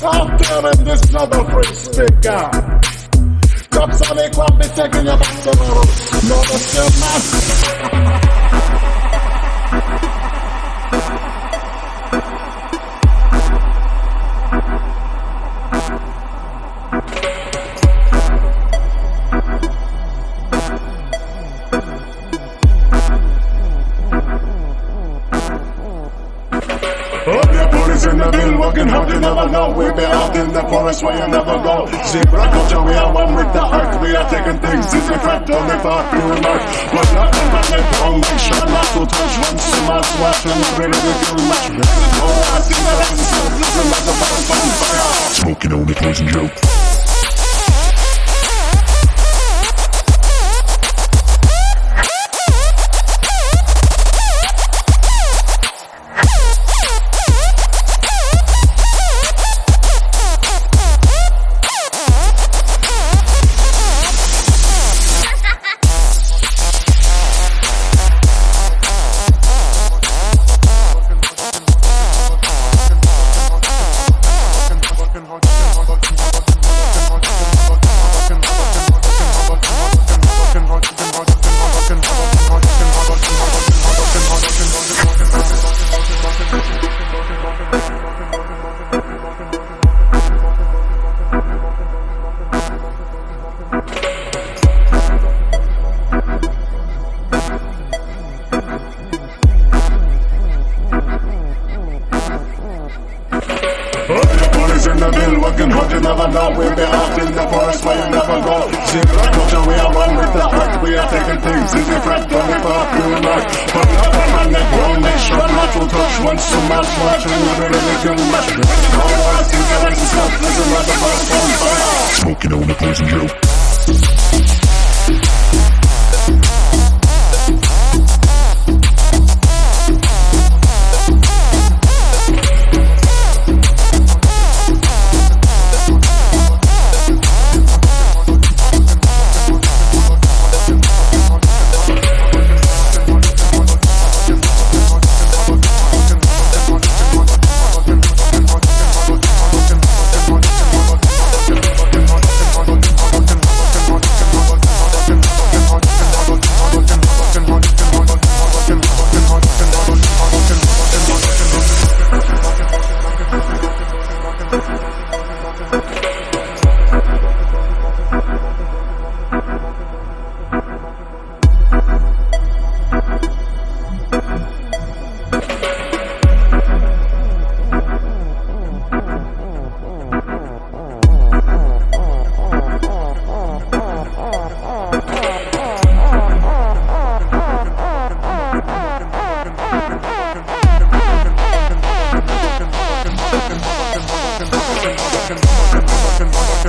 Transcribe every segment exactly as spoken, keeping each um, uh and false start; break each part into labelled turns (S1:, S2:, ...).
S1: Out there in this another free speaker. Drops on it, crop be taking your back to the roof. No, the still man. In the bill, working hard, you never know. We be out in the forest where you never go. Zebra culture, we are one with the earth. We are taking things easy, fact, only for a few remarks. But not in my neck, don't make sure not to touch. Once a month, watch and really we feel much. Oh, I see the lights, listen like a fire. Smoking on the poison joke. In the bill, working hard, you never know. We be out in the forest where you never go. Zebra culture, we are one with the earth. We are taking things easy, fact, only for a few remarks. But not on my neck, won't make sure not to touch. Once a month, watch and you really feel much. Oh, I see the lights, stop, listen like the first on fire. Smoking on the poison joke.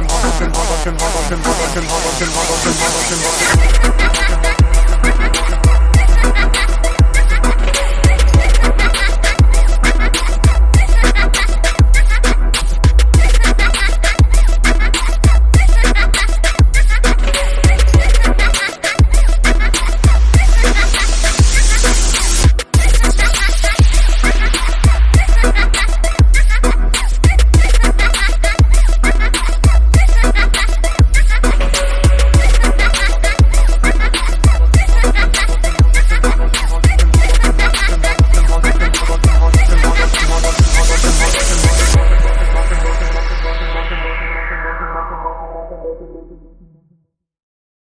S1: Fucking